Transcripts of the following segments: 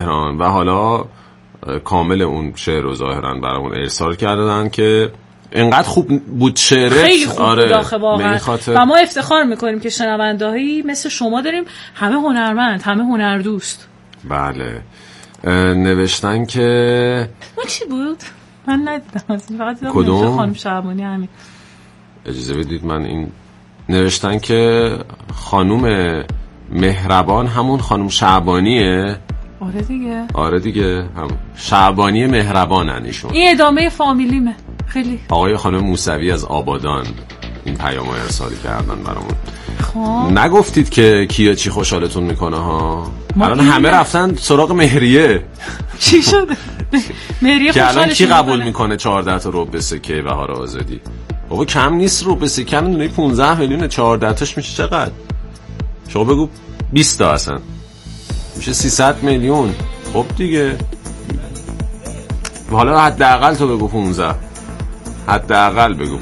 تهران و حالا کامل اون شعر رو ظاهرا برامون ارسال کردن که اینقدر خوب بود شعرت. خیلی خوب بود آخه واقعا و ما افتخار میکنیم که شنوندهایی مثل شما داریم، همه هنرمند، همه هنردوست. بله. نوشتن که ما چی بود؟ من ندیدم، فقط دیدم کدوم؟ خانم شعبانی. همین اجازه بدید من این نوشتن که خانم مهربان همون خانم شعبانیه. آره دیگه هم شعبانی مهربانن ایشون. این ادامه فامیلیمه. خیلی آقای خانم موسوی از آبادان این پیامو ارسال کردن برامون. خب نگفتید که کیا چی خوشحالتون میکنه ها؟ الان همه رفتن سراغ مهریه. چی شده؟ مهریه که الان کی خوشحالشون قبول میکنه 14 تا ربع سکه بهار آزادی؟ بابا کم نیست ربع سکه، دونه 15 میلیون، 14 تاش میشه چقدر؟ شما بگو 20 تا اصلا میشه 300 میلیون. خب دیگه حالا حداقل تو بگو 15، حداقل بگو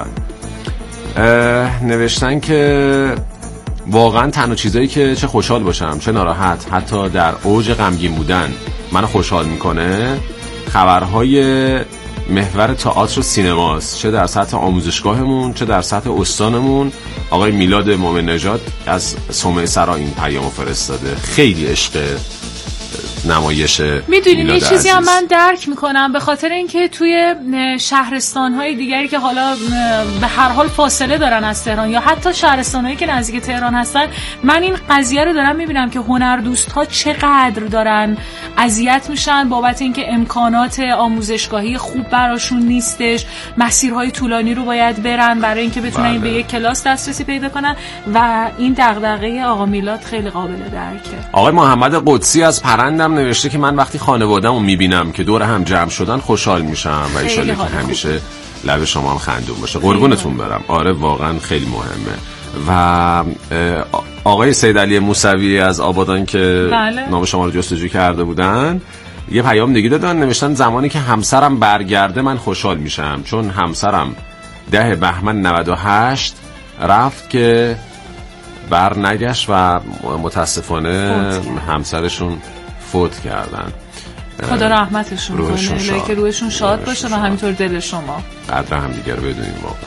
15. نوشتن که واقعا تنها چیزایی که چه خوشحال باشم چه ناراحت، حتی در اوج غمگین بودن منو خوشحال میکنه خبرهای محور تئاتر و سینماست، چه در سطح آموزشگاهمون چه در سطح استانمون. آقای میلاد مومن نژاد از صومعه سرا این پیامو فرستاده. خیلی عشق نمایش. میدونین یه چیزی هم من درک میکنم، به خاطر اینکه توی شهرستان‌های دیگری که حالا به هر حال فاصله دارن از تهران یا حتی شهرستان‌هایی که نزدیک تهران هستن، من این قضیه رو دارم میبینم که هنردوست‌ها چقدر دارن اذیت میشن بابت اینکه امکانات آموزشگاهی خوب براشون نیستش، مسیرهای طولانی رو باید برن برای اینکه بتونن به یک کلاس دسترسی پیدا کنن و این دغدغه آقا میلاد خیلی قابل درکه. آقای محمد قدسی از پرندم نوشته که من وقتی خانواده‌مو میبینم که دور هم جمع شدن خوشحال میشم و ایشالا که همیشه لب شما هم خندون باشه. قربونتون برم. آره واقعا خیلی مهمه. و آقای سید علی موسوی از آبادان که نام شما رو جستجو کرده بودن یه پیام دیگه دادن، نوشتن زمانی که همسرم برگرده من خوشحال میشم، چون همسرم 10 بهمن 98 رفت که بر نگشت و متاسفانه همسرشون فوت کردن. خدا رحمتشون کنه، که روحشون شاد باشه و همینطور دل شما. قدر هم دیگر بدونیم واقعا.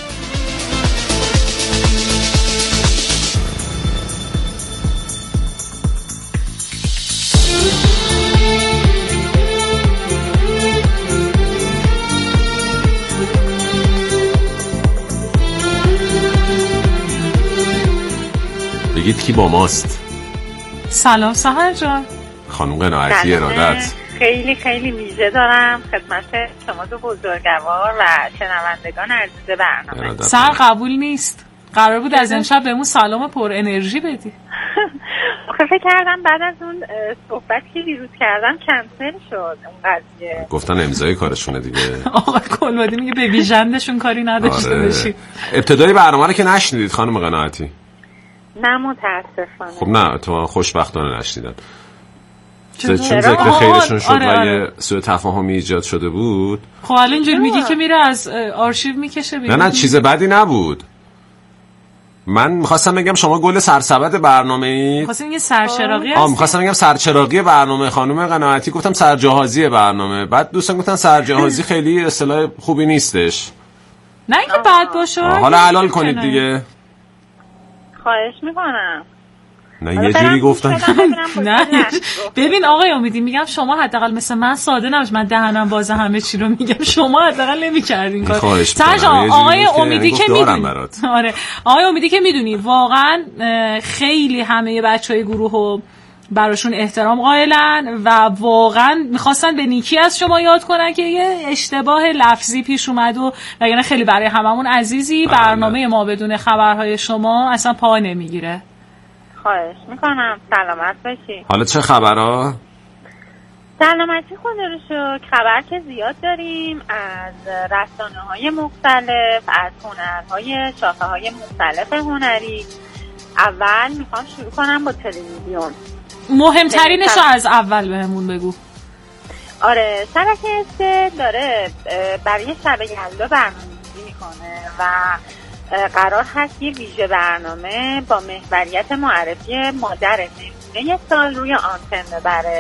بگید کی با ماست؟ سلام سحر جان. خانم قناعتی ارادت. خیلی خیلی ویژه دارم خدمت شما دو بزرگوار و شنوندگان عزیز برنامه. سر قبول نیست، قرار بود از امشب بهمون سلام پر انرژی بدی. آخه فکر کردم بعد از اون صحبت که دیروز کردم کنسل شد اون قضیه. گفتن امضای کارشونه دیگه. آقا کلوادی میگه به ویژندشون کاری نداشته باشی. ابتدای برنامه رو که نشنیدید خانم قناعتی؟ نه متاسفانه. خب نه تو خوشبختانه نشنیدن. چون ذکر خیرشون شد و یه سوء تفاهمی ایجاد شده بود. خب الان اینجوری میگی که میره از آرشیو میکشه بیرون. نه چیز بدی نبود. من میخواستم بگم شما گل سرسبد برنامه‌ای. میخواستم یه سرچراغی هست. میخواستم بگم سرچراغی برنامه خانم قناعتی، گفتم سرجهازی برنامه. بعد دوستان گفتن سرجهازی خیلی اصطلاح خوبی نیستش. نه اینکه بد باشه. حالا حلال کنید دیگه. خواهش میکنم. نه یه جوری گفتن. نه ببین آقای امیدی، میگم شما حداقل مثل من ساده نباش، من دهنم باز همه چی رو میگم، شما حداقل نمی‌کردین کار. آقای امیدی که میدونی، آره آقای امیدی که میدونی واقعا خیلی همه بچهای گروهو براشون احترام قائلن و واقعا میخواستن به نیکی از شما یاد کنن که یه اشتباه لفظی پیش اومد و وگرنه خیلی برای هممون عزیزی. برنامه ما بدون خبرهای شما اصلا پا نمیگیره. خواهش میکنم. سلامت باشی. حالا چه خبرها؟ سلامتی خدا رو شکر. خبر که زیاد داریم از رسانه‌های مختلف، از هنرهای شاخه‌های مختلف هنری. اول میخوام شروع کنم با تلویزیون. مهمترینش رو از اول بهمون بگو. آره شبکه است داره برای شب یلدا برنامه‌ریزی میکنه و قرار هست یه ویژه برنامه با محوریت معرفی مادر نمونه سال روی آنتن ببره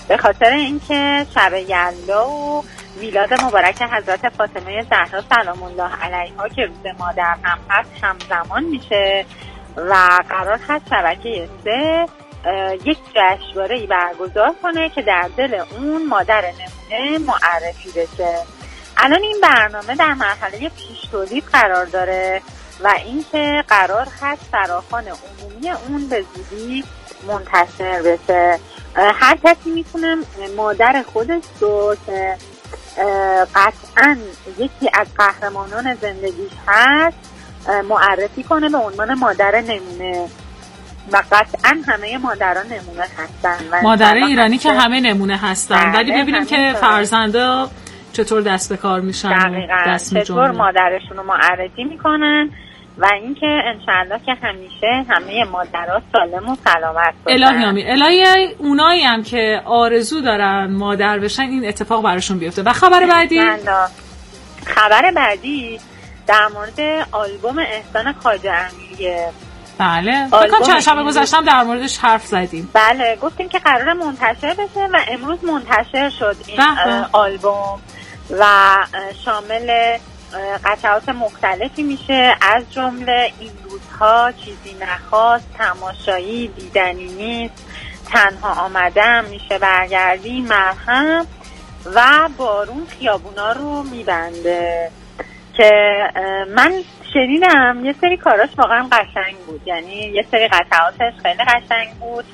به خاطر اینکه شب یلدا و میلاد مبارک حضرت فاطمه زهرا سلام الله علیها که روز مادر هم هست همزمان میشه و قرار هست شبکه 3 یک جشنواره‌ای برگزار کنه که در دل اون مادر نمونه معرفی بشه. الان این برنامه در مرحله پیش تولید قرار داره و اینکه قرار هست فراخوان عمومی اون به زودی منتشر بشه. هر کسی میتونه مادر خودش رو که قطعاً یکی از قهرمانان زندگیش هست معرفی کنه به عنوان مادر نمونه و قطعاً همه مادران نمونه هستن، مادر ایرانی که همه نمونه هستن، ولی ببینیم که فرزندا چطور دست به کار میشن، دقیقاً چطور مادرشون رو معرفی میکنن و اینکه انشالله که همیشه همه مادرها سالم و سلامت باشن. الهی آمین. الهی اونایی هم که آرزو دارن مادر بشن این اتفاق براشون بیفته. و خبر بعدی؟ خبر بعدی در مورد آلبوم احسان خواجه امیریه. بله بکنم چند شب گذاشتم در موردش حرف زدیم. بله گفتیم که قرار منتشر بشه و امروز منتشر شد این آلبوم و شامل قطعات مختلفی میشه، از جمله این روزها، چیزی نخواست، تماشایی، دیدنی نیست، تنها آمدم، میشه برگردی، مرهم و بارون خیابونا رو میبنده که من شنیدم یه سری کاراش واقعا قشنگ بود، یعنی یه سری قطعاتش خیلی قشنگ بود،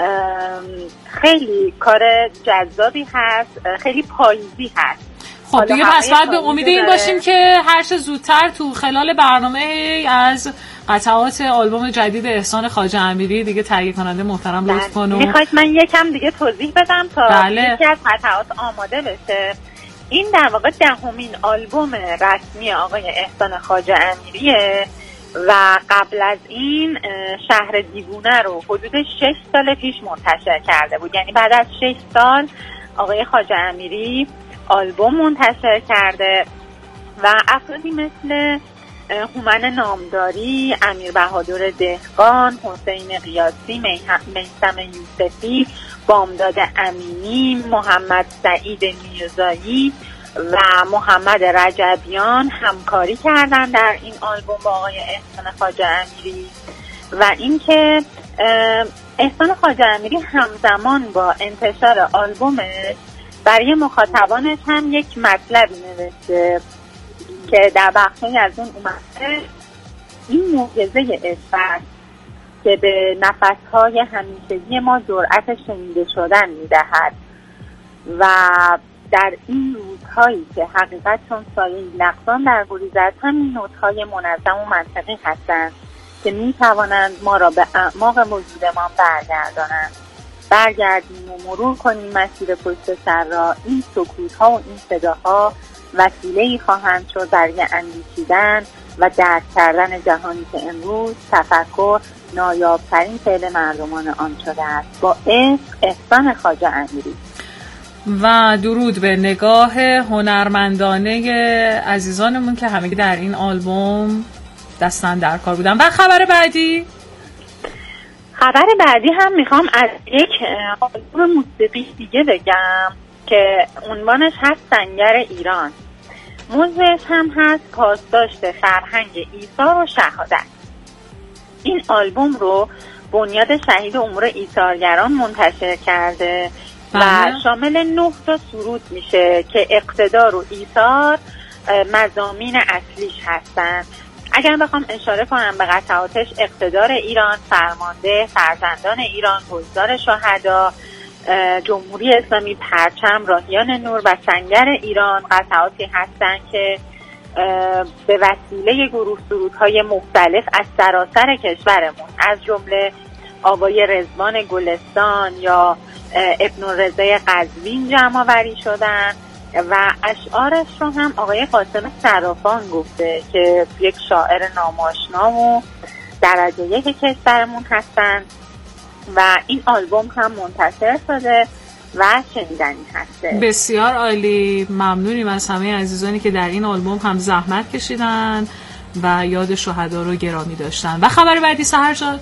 خیلی کار جذابی هست، خیلی پاییزی هست. خب دیگه پس باید به امید این باشیم که هر چه زودتر تو خلال برنامه از قطعات آلبوم جدید احسان خواجه امیری دیگه تهیه کننده محترم لطف کنه. میخواید من یکم دیگه توضیح بدم تا یکی از قطعات آماده بشه. این در واقع 10مین آلبوم رسمی آقای احسان خواجه امیریه و قبل از این شهر دیوونه رو حدود 6 سال پیش منتشر کرده بود، یعنی بعد از 6 سال آقای خواجه امیری آلبوم منتشر کرده و افرادی مثل هومن نامداری، امیر بهادر دهقان، حسین قیاسی، میثم یوسفی، بامداد امینی، محمد سعید میرزایی و محمد رجبیان همکاری کردن در این آلبوم با آقای احسان خواجه امیری و اینکه احسان خواجه امیری همزمان با انتشار آلبومش برای مخاطبانش هم یک مطلبی نوشته که در بخشی از اون اومده این معجزه عشق که به نفسهای همیشگی ما جرأت شنیده شدن میدهد و در این روزهایی که حقیقت چون سایه لغزان در گریز است، همین نوت‌های منظم و منطقی هستند که میتوانند ما را به اعماق وجودمان برگردانند. برگردیم و مرور کنیم مسیر پشت سر را. این سکوت‌ها و این صداها وسیله‌ای خواهند شد برای اندیشیدن و درک کردن جهانی که امروز تفکر نایاب‌ترین فعل مردمان آن شده است. با عشق، احسان خواجه امیری. و درود به نگاه هنرمندانه عزیزانمون که همگی در این آلبوم دستن در کار بودن. و خبر بعدی هم میخوام از یک آلبوم موسیقی دیگه بگم که عنوانش هست سنگر ایران. موضوعش هم هست پاسداشت فرهنگ ایثار و شهادت. این آلبوم رو بنیاد شهید امور ایثارگران منتشر کرده و شامل 9 تا سرود میشه که اقتدار و ایثار مضامین اصلیش هستن. اگر بخوام اشاره کنم به قطعاتش، اقتدار ایران، فرمانده، فرزندان ایران، گلزار شهدا، جمهوری اسلامی، پرچم، راهیان نور و سنگر ایران قطعاتی هستن که به وسیله گروه سرودهای مختلف از سراسر کشورمون از جمله آوای رضوان گلستان یا ابن رضای قزوین جمع آوری شدن و اشعارش رو هم آقای قاسم صرافان گفته که یک شاعر ناماشنا و درجه 1 کشورمون هستن و این آلبوم هم منتشر شده و شنیدنی هسته. بسیار عالی. ممنونیم از همه عزیزانی که در این آلبوم هم زحمت کشیدن و یاد شهدا رو گرامی داشتن. و خبر بعدی سحر شد؟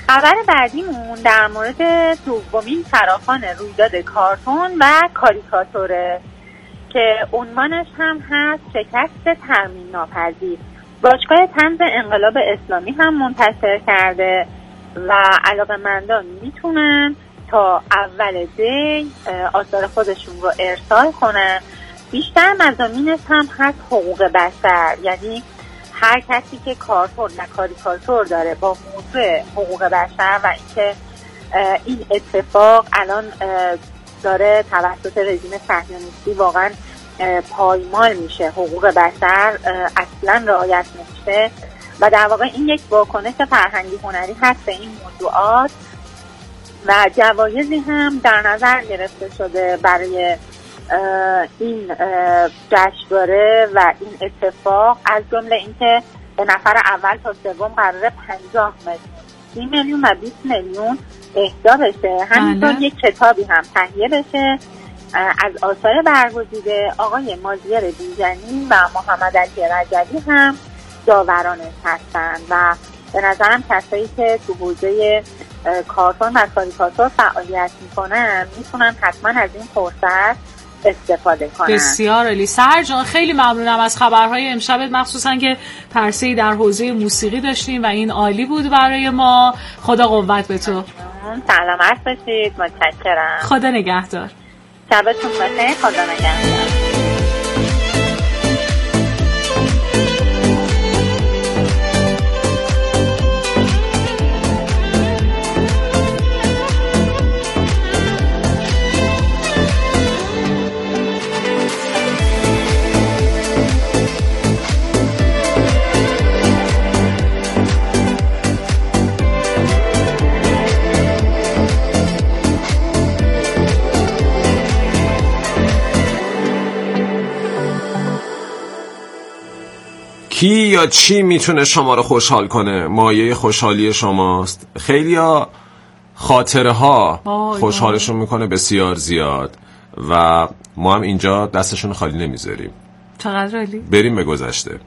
خبر بعدیمون در مورد دومین فراخوان رویداد کارتون و کاریکاتوره که عنوانش هم هست شکست ترمیم ناپذیر. باشگاه طنز انقلاب اسلامی هم منتشر کرده و علاقه‌مندان میتونن تا اول دی آثار خودشون رو ارسال کنن. بیشتر مضامینش هم هست حقوق بشر، یعنی هر کسی که کارتون و کاریکاتور داره با موضوع حقوق بشر و اینکه این اتفاق الان داره توسط رژیم صهیونیستی واقعا پایمال میشه، حقوق بشر اصلا رعایت نمیشه و در واقع این یک واکنش فرهنگی هنری هست به این موضوعات و جوایزی هم در نظر گرفته شده برای این جشنواره و این اتفاق، از جمله اینکه به نفر اول تا سوم قراره 50 میلیون، 30 میلیون و 20 میلیون اهدا بشه. همینطور یک کتابی هم تهیه بشه از آثار برگزیده. آقای مازیار بیژنی و محمد علی رجبی هم داورانش هستن و به نظرم کسایی که تو حوزه کارتون و کاریکاتور فعالیت میکنن میتونن حتما از این فرصت استفاده کنن. بسیار عالی. سحر جان خیلی ممنونم از خبرهای امشبت، مخصوصا که پرسه‌ای در حوزه موسیقی داشتیم و این عالی بود برای ما. خدا قوت به تو. سلامت باشید. متشکرم. خدا نگهدار. شبتون بخیر. خدا نگهدار. کی یا چی میتونه شما رو خوشحال کنه؟ مایه خوشحالی شماست. خیلیا خاطره ها خوشحالشون میکنه بسیار زیاد و ما هم اینجا دستشون خالی نمیذاریم. چقدر عالی. بریم به گذشته.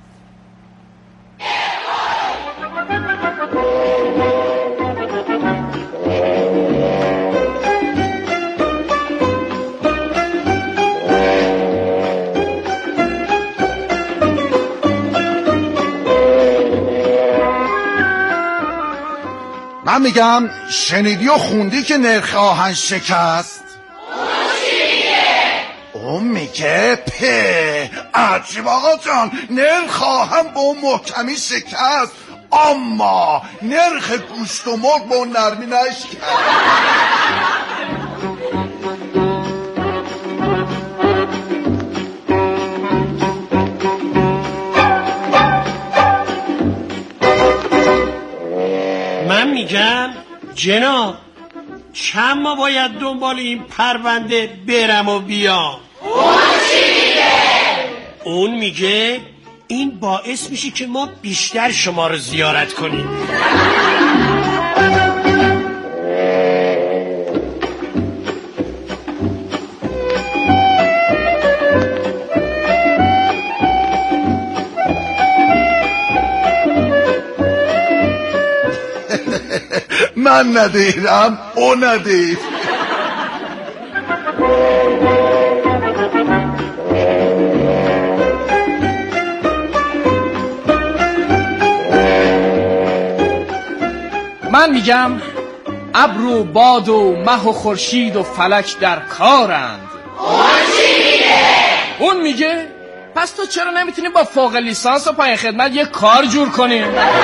من میگم شنیدی و خوندی که نرخ آهن شکست؟ اون میگه عجیب آقا جان، نرخ آهن با اون محکمی شکست اما نرخ گوشت و مرغ با اون نرمی نشکست. من میگم جناب چند ما باید دنبال این پرونده برم و بیام؟ اون میگه این باعث میشه که ما بیشتر شما رو زیارت کنیم. من ندیرم او ندیر. من میگم ابر و باد و مه و خورشید و فلک در کارند. اون میگه پس تو چرا نمیتونی با فوق لیسانس و پایان خدمت یه کار جور کنی؟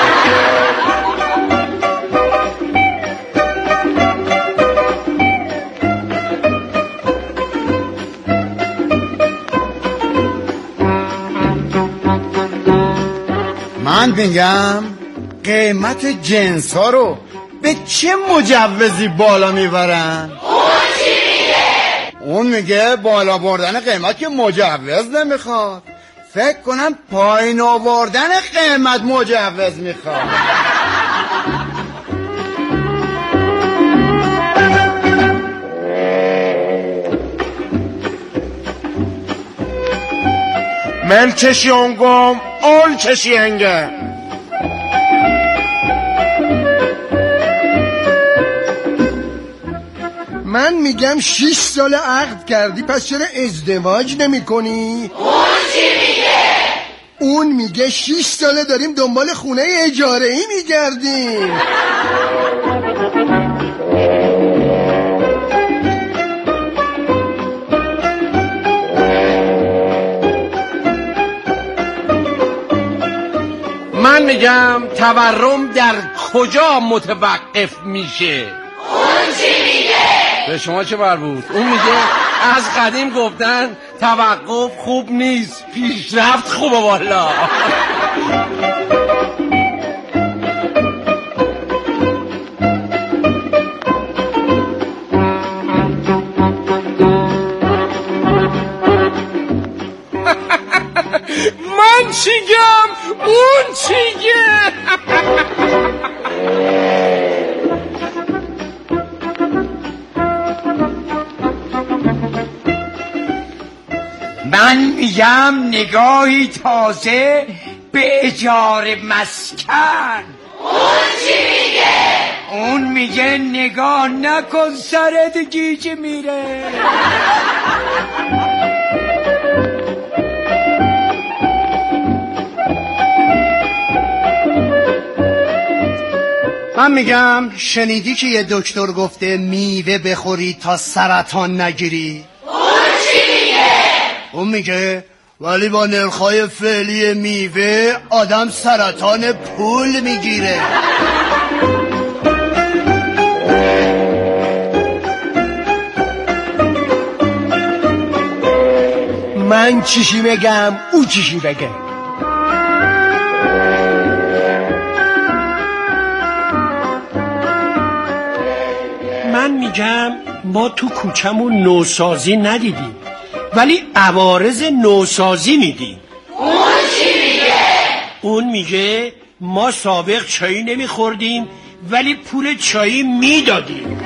من میگم قیمت جنس ها رو به چه مجوزی بالا میبرن؟ اون میگه بالا بردن قیمت که مجوز نمیخواد، فکر کنم پایین آوردن قیمت مجوز میخواد. من کشیونگم اول کشینگه. من میگم 6 سال عقد کردی، پس چرا ازدواج نمی کنی؟ اون چی میگه؟ اون میگه 6 ساله داریم دنبال خونه اجاره‌ای میگردیم. من میگم تورم در کجا متوقف میشه؟ اون چی میگه؟ به شما چه مربوط؟ اون میگه از قدیم گفتن توقف خوب نیست، پیشرفت خوبه والا. من چیگم اون چیگه. من میگم نگاهی تازه به اجاره مسکن. اون چی میگه؟ اون میگه نگاه نکن سرت گیج میره. من میگم شنیدی که یه دکتر گفته میوه بخوری تا سرطان نگیری؟ اون چی میگه؟ اون میگه ولی با نرخای فعلی میوه آدم سرطان پول میگیره. من چیشی بگم او چیشی بگه. من میگم ما تو کوچمون نوسازی ندیدیم ولی عوارض نوسازی میدیم. اون چی میگه؟ اون میگه ما سابق چایی نمیخوردیم ولی پول چایی میدادیم.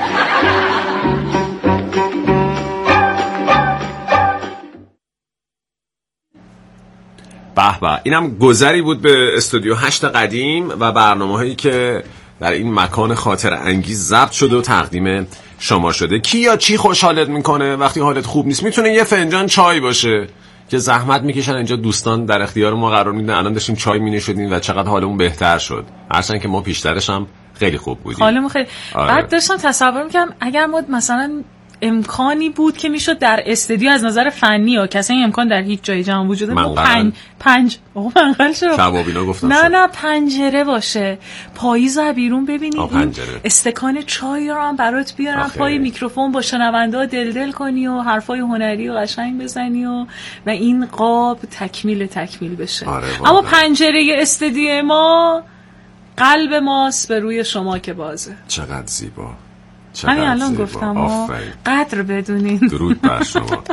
به به، اینم گذری بود به استودیو 8 قدیم و برنامه‌هایی که در این مکان خاطر انگیز ضبط شده و تقدیم شما شده. کی یا چی خوشحالت میکنه وقتی حالت خوب نیست؟ میتونه یه فنجان چای باشه که زحمت میکشن اینجا دوستان در اختیار ما قرار میدن. الان داشتیم چای مینوشیدیم و چقدر حالمون بهتر شد، هرچند که ما پیشترش هم خیلی خوب بودیم. حالمون خیلی بعد داشتم تصور میکردم اگر ما مثلا امکانی بود که میشد در استودیو از نظر فنی ها، کسی این امکان در هیچ جای جهان وجود نداره، کبابینا گفتم نه پنجره باشه، پاییز رو بیرون ببینی، استکان چای رو هم برات بیارم پای میکروفون با شنونده ها دل کنی و حرفای هنری و قشنگ بزنی و این قاب تکمیل بشه. اما پنجره استودیو ما قلب ماست به روی شما که بازه. چقدر زیبا. همین الان گفتم قدر بدونین. درود بر شما.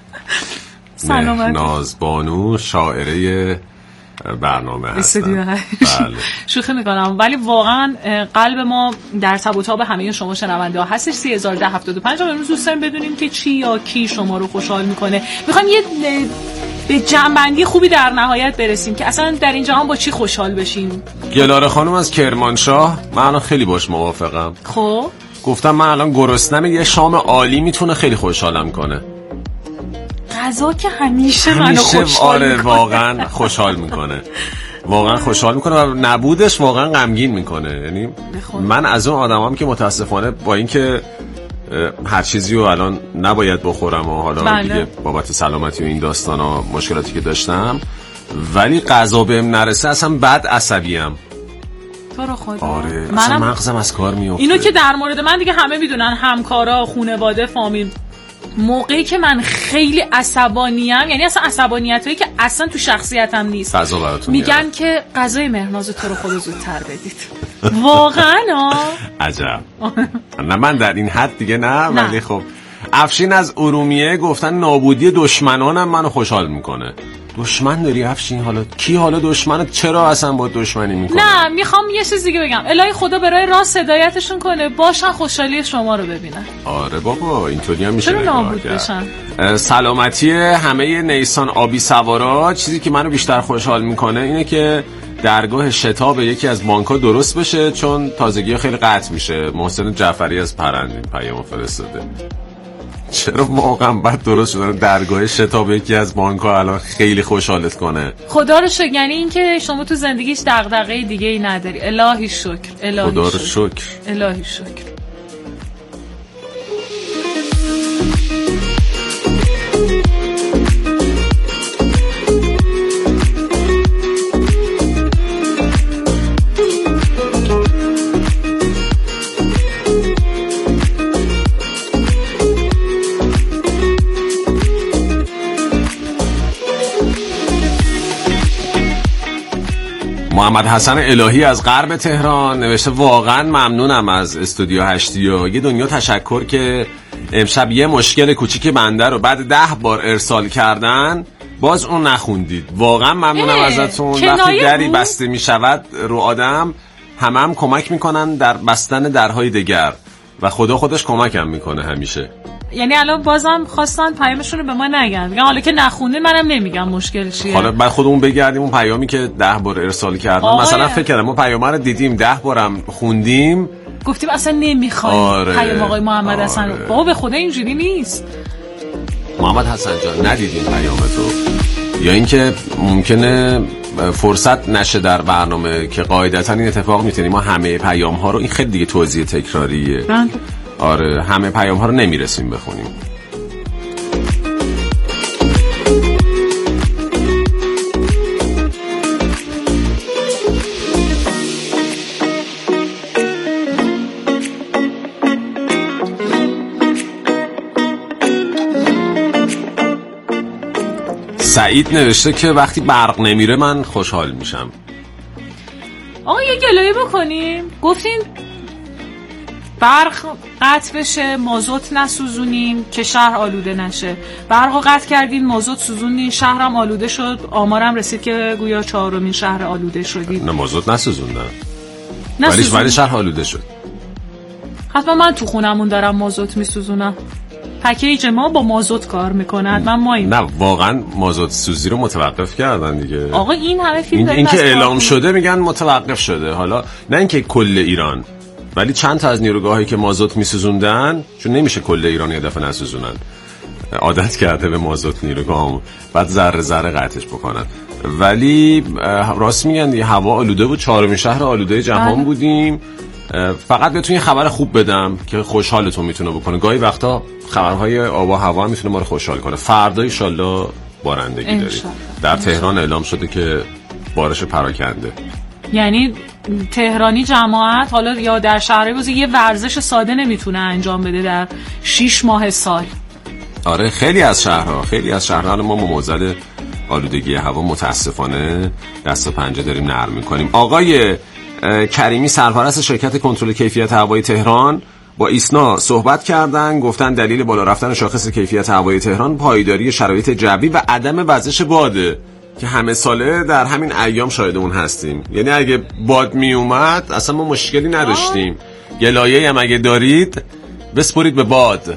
ناز بانو شاعره برنامه هستن. بله. شوخی میکنم ولی واقعا قلب ما در تب و تاب همه شما شنونده ها هستش. 3075. امروز دوست داریم بدونیم که چی یا کی شما رو خوشحال میکنه. میخوایم یه به جنبندی خوبی در نهایت برسیم که اصلا در این جهان با چی خوشحال بشیم. گلاره خانم از کرمانشاه، من خیلی باش موافقم. خب گفتم من الان گرسنم، یه شام عالی میتونه خیلی خوشحالم کنه. غذا که همیشه منو خوشحال میکنه. واقعا خوشحال میکنه. واقعا خوشحال میکنه و نبودش واقعا غمگین میکنه. یعنی من از اون آدمام که متاسفانه با اینکه هر چیزی رو الان نباید بخورم و حالا دیگه بابت سلامتی و این داستانا مشکلاتی که داشتم، ولی غذا بهم نرسه اصلا بد عصبیم. تو رو خدا. آره اصلا مغزم از کار میفته. اینو که در مورد من دیگه همه میدونن، همکارا، خانواده، فامیل. موقعی که من خیلی عصبانیم، یعنی اصلا عصبانیتایی که اصلا تو شخصیتم نیست، غذا براتون میگن که غذای مهناز تو رو خدا زودتر بدید. واقعا عجب. نه من در این حد دیگه نه. ولی خب افشین از ارومیه گفتن نابودی دشمنانم منو خوشحال میکنه. دشمن داری افشین؟ حالا کی حالا دشمنت؟ چرا اصلا با دشمنی میکنه؟ نه میخوام یه چیز دیگه بگم. الهی خدا برای راست هدایتشون کنه، باشن خوشحالی شما رو ببینن. آره بابا اینطوری هم میشه. چرا نابود بشن؟ سلامتی همه نیسان آبی سوارا. چیزی که منو بیشتر خوشحال میکنه اینه که درگاه شتاب یکی از بانک‌ها درست بشه، چون تازگی خیلی قطع میشه. محسن جعفری از پرندین پیام فرستاده. چرا واقعا بعد درست شدن درگاه شتاب یکی از بانک‌ها الان خیلی خوشحالت کنه؟ خدا رو شکر. یعنی این که شما تو زندگیش دغدغه دیگه ای نداری. الهی شکر. الهی خدا رو شکر. الهی شکر. محمد حسن الهی از غرب تهران نوشته واقعا ممنونم از استودیو هشتیا. یه دنیا تشکر که امشب یه مشکل کوچیک بنده رو بعد 10 بار ارسال کردن باز اون نخوندید. واقعا ممنونم ازتون. وقتی دری بسته می شود رو آدم هم کمک میکنن در بستن درهای دیگر و خدا خودش کمکم میکنه همیشه. یعنی الان بازم خواستن پیامشون رو به ما نگن، میگن حالا که نخونده منم نمیگم مشکل چیه. حالا بعد خودمون بگردیم اون پیامی که 10 بار ارسال کردن مثلا فکر کردم ما پیام رو دیدیم 10 بارم خوندیم گفتیم اصلا نمیخوایم پیام آقای محمد حسن. بابا به خدا اینجوری نیست. محمد حسن جان ندیدیم پیامتو، یا اینکه ممکنه فرصت نشه در برنامه که قاعدتا این اتفاق میتونیم ما همه پیام ها رو، این خیلی دیگه توضیح تکراریه. آره همه پیام ها رو نمیرسیم بخونیم. سعید نوشته که وقتی برق نمیره من خوشحال میشم. آقا یه گلایه بکنیم. گفتین برق قطع بشه مازوت نسوزونیم که شهر آلوده نشه. برق قطع کردین مازوت سوزوندین شهرم آلوده شد. آمارم رسید که گویا 4مین شهر آلوده شدید. نه مازوت نسوزوندن ولی شهر آلوده شد. حتما من تو خونمون دارم مازوت میسوزونم. پکیج ما با مازوت کار میکنه. حتما ما نه واقعا مازوت سوزی رو متوقف کردن دیگه. آقا این همه فیلم این که اعلام شده میگن متوقف شده. حالا نه اینکه کل ایران، ولی چند تا از نیروگاهایی که مازوت میسوزوندن، چون نمیشه کل ایران یه دفعه نسوزونن، عادت کرده به مازوت نیروگاهمون، بعد ذره ذره قطعش بکنن. ولی راست میگن دیگه هوا آلوده بود. 4مین شهر آلوده جهان بودیم. فقط بهتون یه خبر خوب بدم که خوشحالتون میتونه بکنه. گاهی وقتا خبرهای آب و هوا میتونه ما رو خوشحال کنه. فردا ان شاءالله بارندگی داریم. در تهران اعلام شده که بارش پراکنده. یعنی تهرانی جماعت حالا یا در شهرهای بازی یه ورزش ساده نمیتونه انجام بده در 6 ماه سال. آره خیلی از شهرها ما معضل آلودگی هوا متاسفانه دست و پنجه داریم نرم میکنیم. آقای کریمی سرپرست شرکت کنترل کیفیت هوای تهران با ایسنا صحبت کردن. گفتن دلیل بالا رفتن شاخص کیفیت هوای تهران پایداری شرایط جوی و عدم وزش باده که همه ساله در همین ایام شاهد اون هستیم. یعنی اگه باد می اومد اصلا ما مشکلی نداشتیم. گلایه هم اگه دارید بسپرید به باد.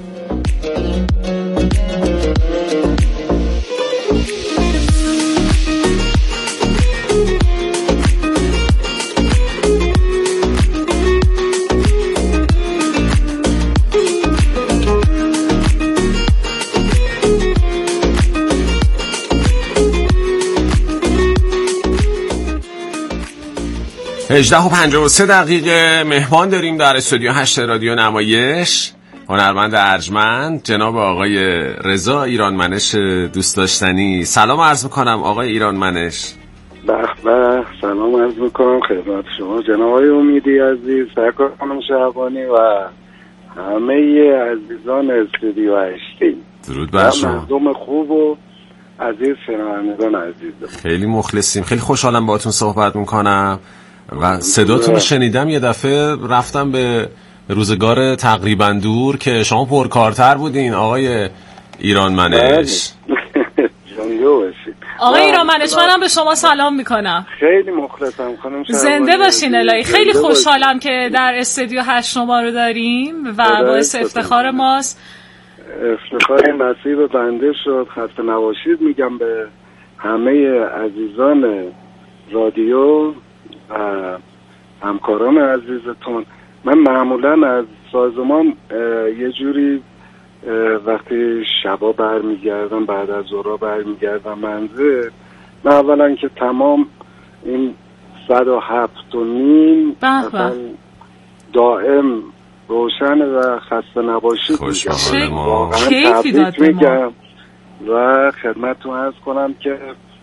18:53 مهمان داریم در استودیو 8 رادیو نمایش. هنرمند ارجمند جناب آقای رضا ایرانمنش دوست داشتنی. سلام عرض میکنم آقای ایرانمنش. به سلام عرض میکنم خدمت شما جناب آقای امیدی عزیز، سرکار خانم شعبانی و همه عزیزان استودیو 8. درود بر شما. مردم خوب و عزیز شنوندگان عزیز. خیلی مخلصیم. خیلی خوشحالم باهاتون صحبت میکنم و صداتون شنیدم یه دفعه رفتم به روزگار تقریبا دور که شما پرکارتر بودین آقای ایرانمنش. رادیو باشید. آقای ایرانمنش منم به شما سلام میکنم. خیلی مخلصم خانم. زنده باشین الهی. خیلی خوشحالم که در استودیو 8 شما رو داریم و باعث افتخار ماست. افتخار نصیب بنده شد. خسته نباشید میگم به همه عزیزان رادیو و همکاران عزیزتون. من معمولا از سازمان یه جوری وقتی شبا برمیگردم، بعد از ظهر برمیگردم منزل، من اولا که تمام این 107.5 مثلا دائم روشن و خسته نباشید میگم، واقعا تبریک میگم و خدمتتون عرض کنم که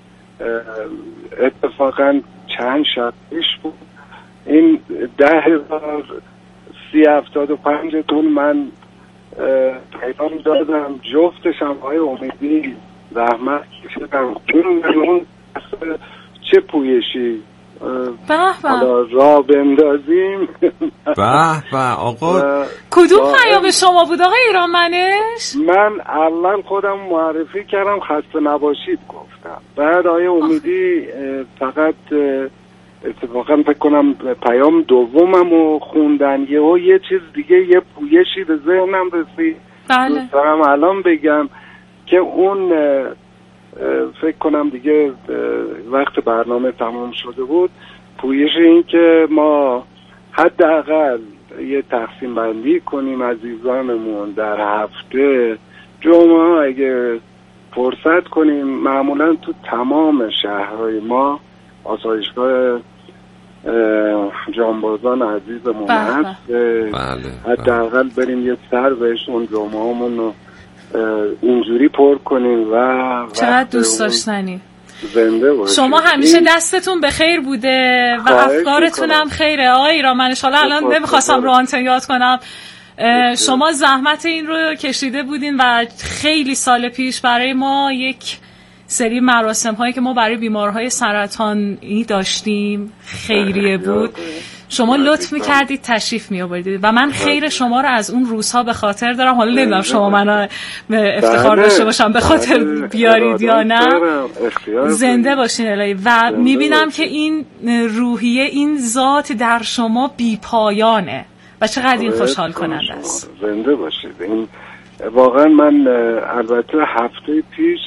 اتفاقا چند شب پیش بود این 10,375 تون من پیام دادم، جفتشم های امیدی زحمت کشیدم اون چه پویشی حالا را بندازیم. به آقا کدوم پیام شما بود آقای ایرانمنش؟ من اول خودم معرفی کردم، خسته نباشید گفتم، بعد آقای امیدی فقط اتفاقا فکر کنم پیام دومم رو خوندن، یه چیز دیگه، یه پویشی به ذهنم رسید. دوست دارم الان بگم که اون فکر کنم دیگه وقت برنامه تمام شده بود، پویش این که ما حداقل یه تقسیم بندی کنیم عزیزانمون در هفته جمعه اگه فرصت کنیم. معمولا تو تمام شهرهای ما آسایشگاه جانبازان عزیزمون هست، حداقل بریم یه سر بهشون جمعه‌مون رو اینجوری پر کنیم و چقدر دوست داشتنی. زنده باشید. شما همیشه دستتون به خیر بوده و افکارتون هم خیره آقای ایرانمنش. حالا الان نمیخواستم رو آنتن یاد کنم، شما زحمت این رو کشیده بودین و خیلی سال پیش برای ما یک سری مراسم هایی که ما برای بیمارهای سرطانی داشتیم خیریه بود، شما لطف میکردید تشریف میآوردید و من خیر شما رو از اون روزها به خاطر دارم. حالا نمیدونم شما منو افتخار داشته باشم به خاطر بیارید یا نه. زنده باشین الهی. و میبینم که این روحیه، این ذات در شما بی پایانه و چقدر این خوشحال کننده است. زنده باشید. این واقعا من البته هفته پیش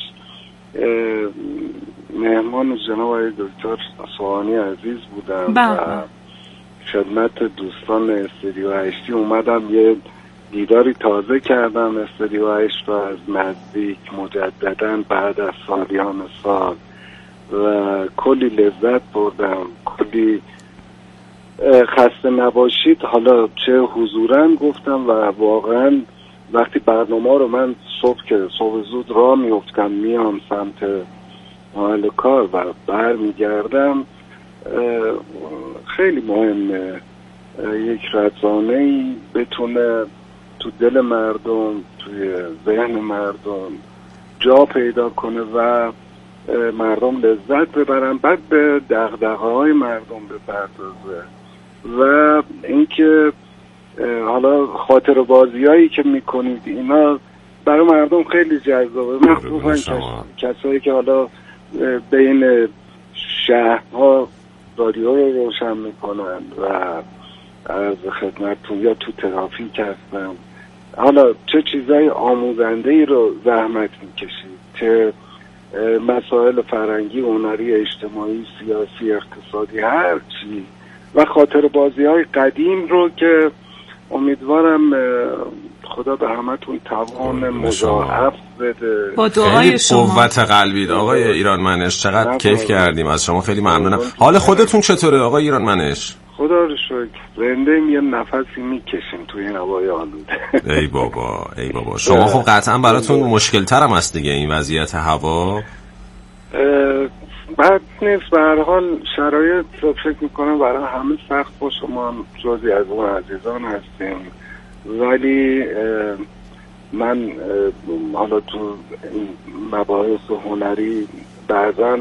مهمان جناب دکتر سوانی عزیز بودم و خدمت دوستان استودیو 8 اومدم یه دیداری تازه کردم استودیو 8 رو از نزدیک مجدداً بعد از سالیان سال و کلی لذت بردم، کلی خسته نباشید حالا چه حضوراً گفتم و واقعاً وقتی برنامه رو من صبح زود راه میافتم میام سمت محل کار و برمیگردم، خیلی مهمه یک رسانه‌ای بتونه تو دل مردم، توی ذهن مردم جا پیدا کنه و مردم لذت ببرن، بعد به دغدغه‌های مردم بپردازه و اینکه حالا خاطر بازیایی که میکنید اینا برای مردم خیلی جذابه، مخصوصا کسایی که حالا بین شهرها رادیو رو روشن میکنن و از خدمتتون یا تو ترافیک هستن، حالا چه چیزای آموزنده‌ای رو زحمت میکشید، چه مسائل فرهنگی، هنری، اجتماعی، سیاسی، اقتصادی، هر چی، و خاطر بازی‌های قدیم رو که امیدوارم خدا به همتون توان مضاعف بده. با دعای شما. قوت قلبی آقای ایرانمنش، چقدر کیف کردیم از شما، خیلی ممنونم. حال خودتون چطوره آقای ایرانمنش؟ خدا رو شکر زنده یه نفسی میکشیم توی این هوای آلوده. ای بابا شما خب قطعا براتون مشکل تر هم هست دیگه این وضعیت هوا. بعد نیست، به هر حال شرایط رو فکر میکنم برای همه سخت با شما هم جزی از اون عزیزان هستیم، ولی من حالا تو مباحث هنری بعضا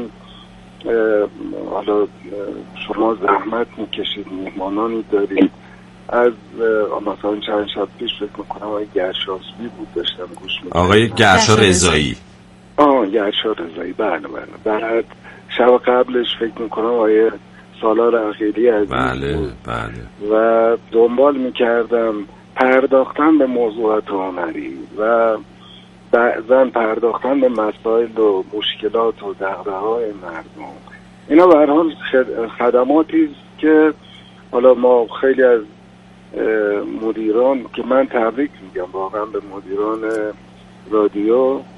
حالا شما زحمت میکشید، میهمانانی دارید، از مثلا چند شب پیش فکر میکنم آقای گرشاسبی بود داشتم گوش میکنم، آقای گرشا رضایی. گرشا رضایی. بله. بعد شب قبلش فکر میکنم آیه سالار عقیلی عزیز بود. بله. و دنبال میکردم پرداختن به موضوعات هنری و بعضا پرداختن به مسائل و مشکلات و دغدغه‌های مردم. اینا به هر حال خدماتی است که حالا ما خیلی از مدیران که من تبریک میگم واقعا به مدیران رادیو